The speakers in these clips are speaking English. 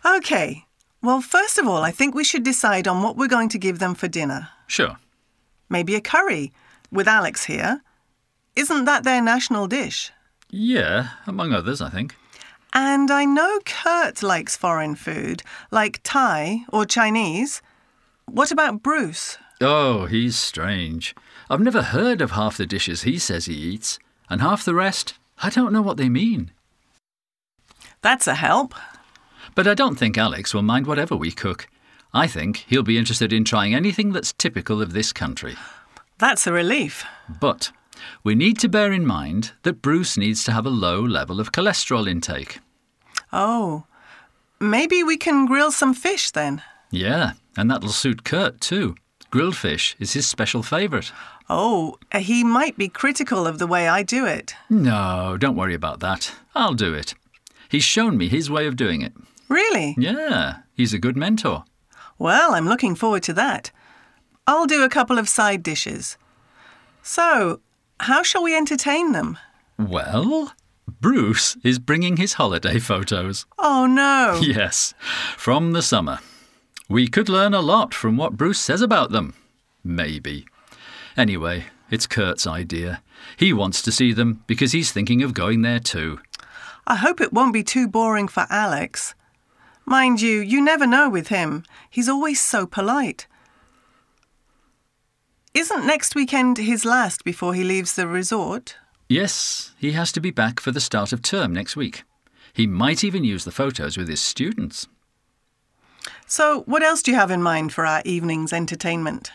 OK. Well, first of all, I think we should decide on what we're going to give them for dinner. Sure. Maybe a curry, with Alex here. Isn't that their national dish? Yeah, among others, I think. And I know Kurt likes foreign food, like Thai or Chinese. What about Bruce? Oh, he's strange. I've never heard of half the dishes he says he eats, and half the rest, I don't know what they mean. That's a help. But I don't think Alex will mind whatever we cook. I think he'll be interested in trying anything that's typical of this country. That's a relief. But we need to bear in mind that Bruce needs to have a low level of cholesterol intake. Oh, maybe we can grill some fish then. Yeah, and that'll suit Kurt too. Grilled fish is his special favourite. Oh, he might be critical of the way I do it. No, don't worry about that. I'll do it. He's shown me his way of doing it. Really? Yeah, he's a good mentor. Well, I'm looking forward to that. I'll do a couple of side dishes. So, how shall we entertain them? Well, Bruce is bringing his holiday photos. Oh, no. Yes, from the summer. We could learn a lot from what Bruce says about them. Maybe. Anyway, it's Kurt's idea. He wants to see them because he's thinking of going there too. I hope it won't be too boring for Alex. Mind you, you never know with him. He's always so polite. Isn't next weekend his last before he leaves the resort? Yes, he has to be back for the start of term next week. He might even use the photos with his students. So, what else do you have in mind for our evening's entertainment?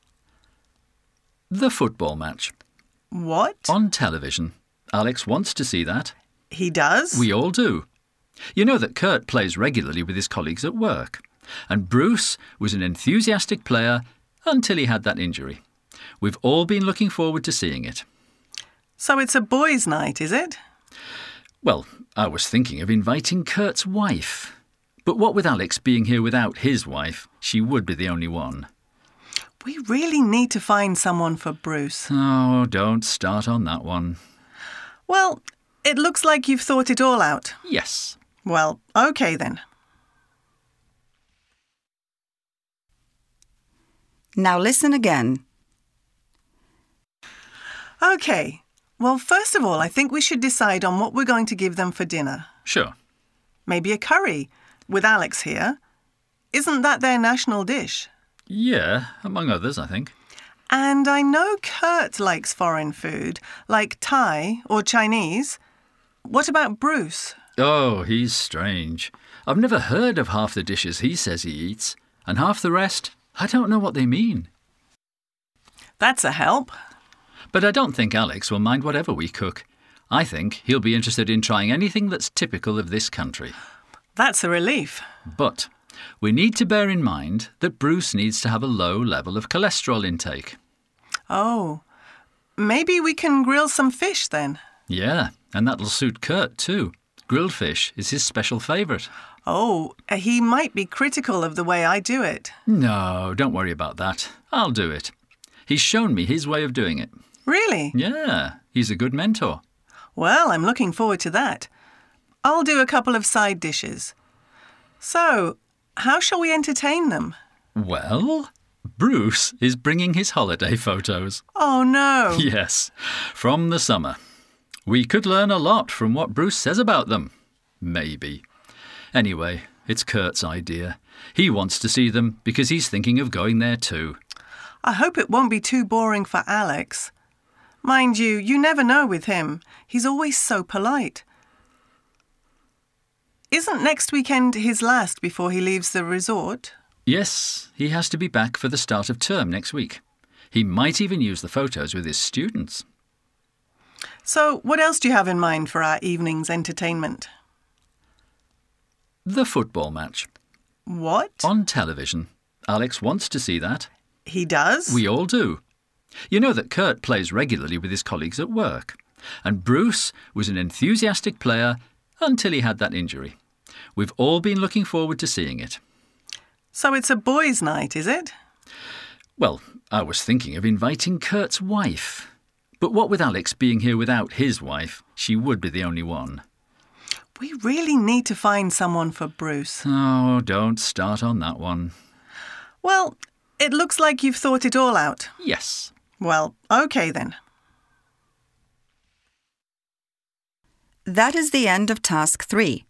The football match. What? On television. Alex wants to see that. He does? We all do. You know that Kurt plays regularly with his colleagues at work. And Bruce was an enthusiastic player until he had that injury. We've all been looking forward to seeing it. So it's a boys' night, is it? Well, I was thinking of inviting Kurt's wife. But what with Alex being here without his wife, she would be the only one. We really need to find someone for Bruce. Oh, don't start on that one. Well, it looks like you've thought it all out. Yes. Well, OK then. Now listen again. OK. Well, first of all, I think we should decide on what we're going to give them for dinner. Sure. Maybe a curry, with Alex here. Isn't that their national dish? Yeah, among others, I think. And I know Kurt likes foreign food, like Thai or Chinese. What about Bruce? Oh, he's strange. I've never heard of half the dishes he says he eats, and half the rest, I don't know what they mean. That's a help. But I don't think Alex will mind whatever we cook. I think he'll be interested in trying anything that's typical of this country. That's a relief. But we need to bear in mind that Bruce needs to have a low level of cholesterol intake. Oh, maybe we can grill some fish then. Yeah, and that'll suit Kurt too. Grilled fish is his special favourite. Oh, he might be critical of the way I do it. No, don't worry about that. I'll do it. He's shown me his way of doing it. Really? Yeah, he's a good mentor. Well, I'm looking forward to that. I'll do a couple of side dishes. So, how shall we entertain them? Well, Bruce is bringing his holiday photos. Oh, no. Yes, from the summer. We could learn a lot from what Bruce says about them. Maybe. Anyway, it's Kurt's idea. He wants to see them because he's thinking of going there too. I hope it won't be too boring for Alex. Mind you, you never know with him. He's always so polite. Isn't next weekend his last before he leaves the resort? Yes, he has to be back for the start of term next week. He might even use the photos with his students. So, what else do you have in mind for our evening's entertainment? The football match. What? On television. Alex wants to see that. He does? We all do. You know that Kurt plays regularly with his colleagues at work. And Bruce was an enthusiastic player until he had that injury. We've all been looking forward to seeing it. So it's a boys' night, is it? Well, I was thinking of inviting Kurt's wife. But what with Alex being here without his wife, she would be the only one. We really need to find someone for Bruce. Oh, don't start on that one. Well, it looks like you've thought it all out. Yes. Well, OK then. That is the end of Task 3.